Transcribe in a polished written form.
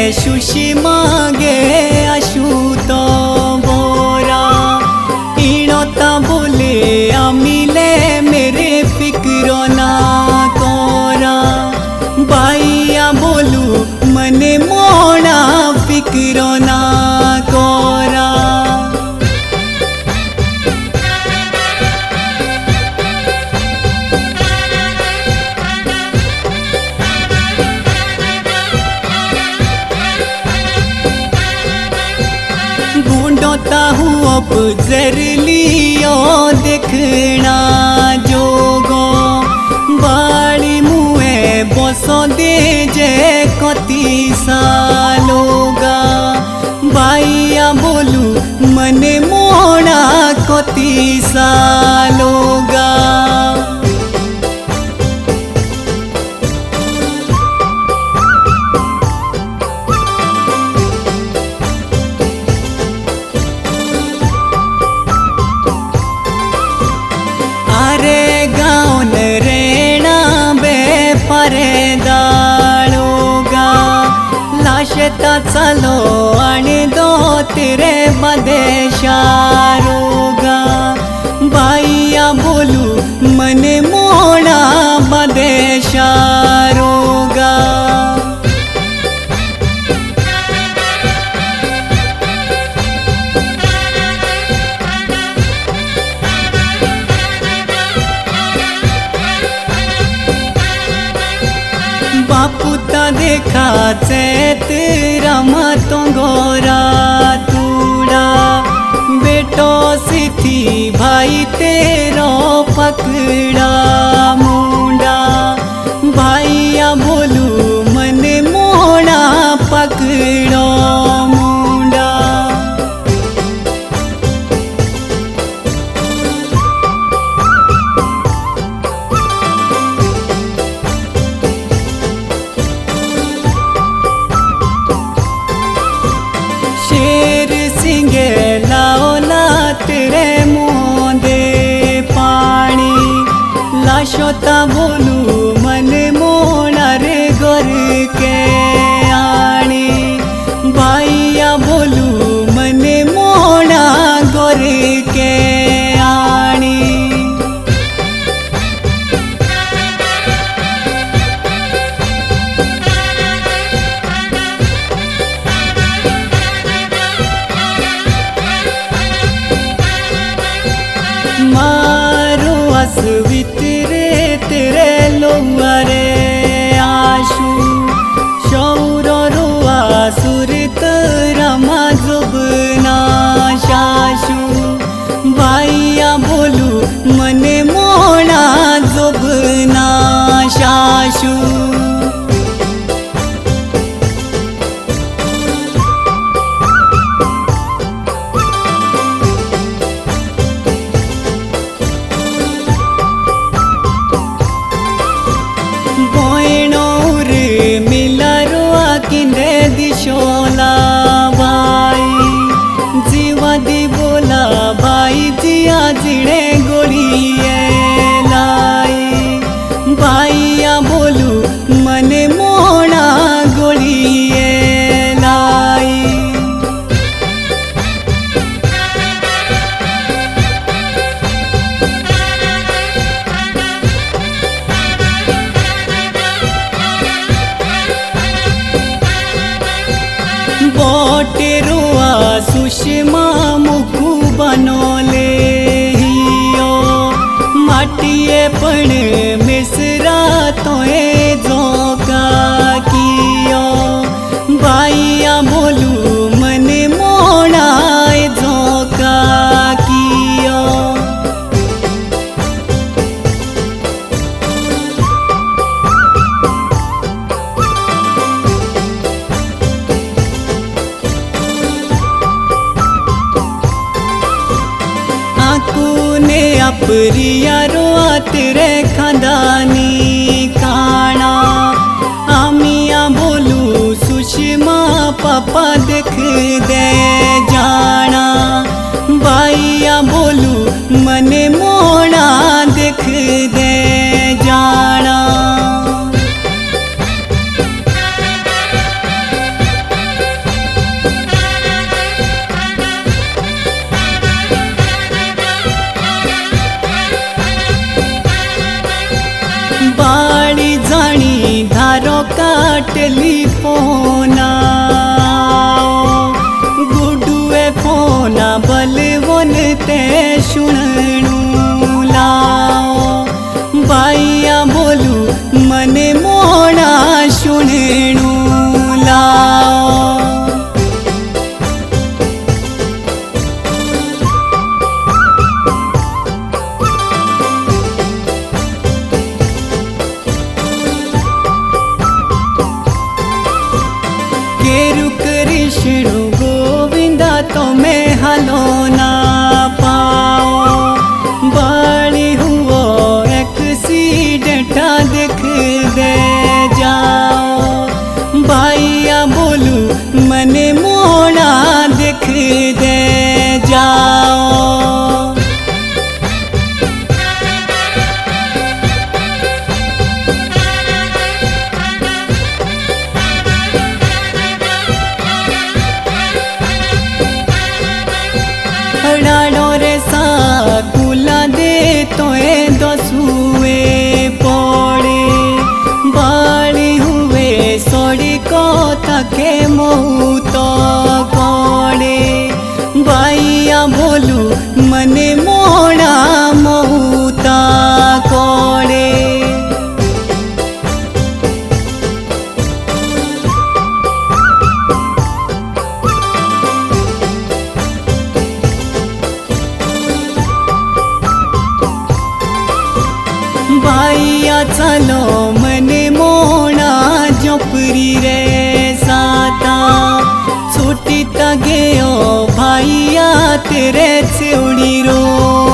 सुषमा गे आशुत बोरा इणता बोले आमिले मेरे फिक्र ना कोरा भाइया बोलू मने मोना फिक्र ना कोरा गुंडोता हूँ अब जर लियो देखना जोगो बाड़ी मुए बसो दे जे कति सालोगा भाइया बोलू मने मोना कति सालोगा लाशता चलो आणि दो तेरे बदेशारोगा भाइया बोलू मने मोना बदेशारोगा बापुता देखा चैत रामा तो गोरा तूड़ा बेटो सिथी भाई तेरो पकड़ा मुंडा भाइया बोलू मने मोड़ा पकड़ो मुंडा शेर सिंगे लाओला तेरे मुँह दे पानी लाशोता बोलू मन मोना रे गोर के आनी भाइया बोलू मने मोना गोर के आनी मारो असवितरे तेरे लोहारे आशु शौरो रुआ सुरत रमा जुबना शाशु भाइया बोलू मने मोना जुबना शाशु दिशोला भाई जीवा दी बोला भाई जिया जिड़े गोलिए लाई भाइया बोलू मने मोना गोलिए लाई बोटेरुआ सुषमा मुकु बनोले हियो माटिए पण मिसरा तोए जोका कियो भाइया बोलू मने मोना जोका कियो ने अपरिया रोआ तेरे खानदानी खाना आमिया बोलू सुषमा पापा देख दे जाना भाइया बोलू मने मोना देख दे जाना टेलीफोना गुडुए फोना बलवन ते सुनणू लाओ बाइया बोलू मने मोड़ा सुनणू लाओ। केरु कृष्ण गोविंदा तो मैं हलो ना पाओ बाली हुओ एक्सीडेंट देख दे जाओ बाइया बोलू मने मोड़ा देख दे जाओ। डाडो रे साकुला दे तोए दसुए पड़े बाड़ी हुए सोड़ी को थके मुँह तो कोड़े बाइया बोलू मने मोड़ा मुँह ता कोड़े। बाइया चलो मने मोड़ा जोपरी रे साता छुट्टी ता गयो भाइया तेरे सेउड़ी रो